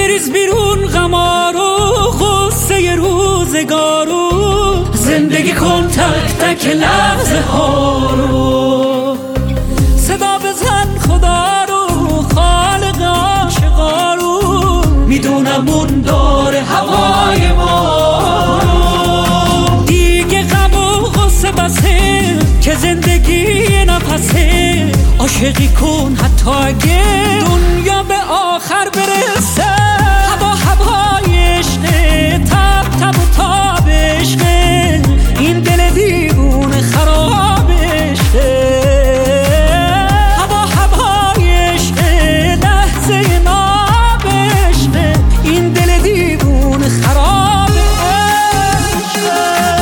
بریز بیرون غمارو غصه روزگارو، زندگی کن تک تک لحظه ها رو. صدا بزن خدا رو خالق عاشقا رو، میدونم اون داره هوای ما رو. دیگه غم و غصه بسه که زندگی نفسه، عاشقی کن حتی اگه دنیا به آخر برسه. هوا هوای عشقه، تب تب و تاب عشقه، این دل دیوونه خراب عشقه. هوا هوای عشقه، لحظه ناب عشقه، این دل دیوونه خراب عشقه.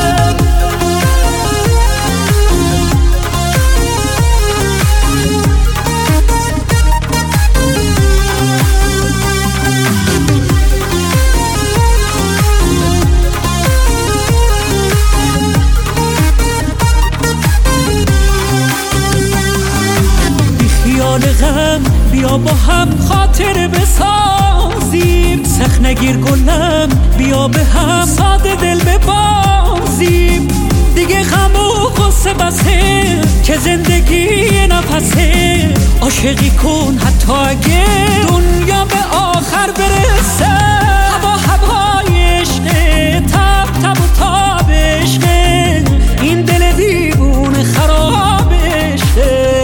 غم بیا با هم خاطر بسازیم، سخت نگیر گلم بیا به هم ساده دل ببازیم. دیگه غم و غصه بسه که زندگی نفسه، عاشقی کن حتی اگه دنیا به آخر برسه. هوا هوای عشقه، تب تب و تاب عشقه، این دل دیوونه خراب عشقه.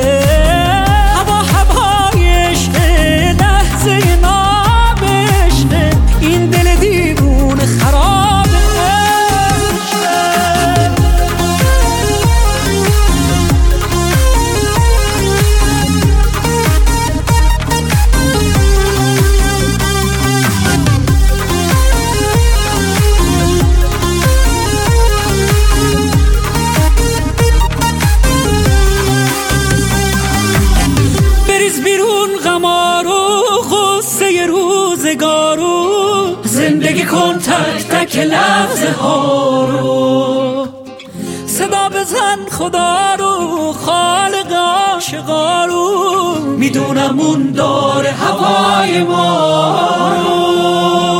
زندگی کن تک تک لحظه ها رو. صدا بزن خدا رو خالق عاشقا رو، میدونم اون داره هوای ما رو.